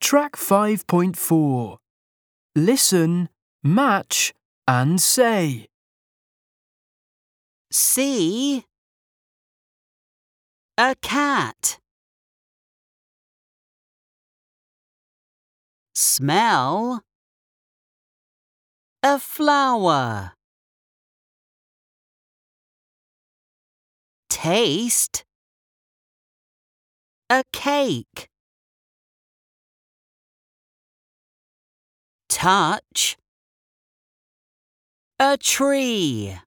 Track 5.4. Listen, match and say. See a cat. Smell a flower. Taste a cake. Touch a tree.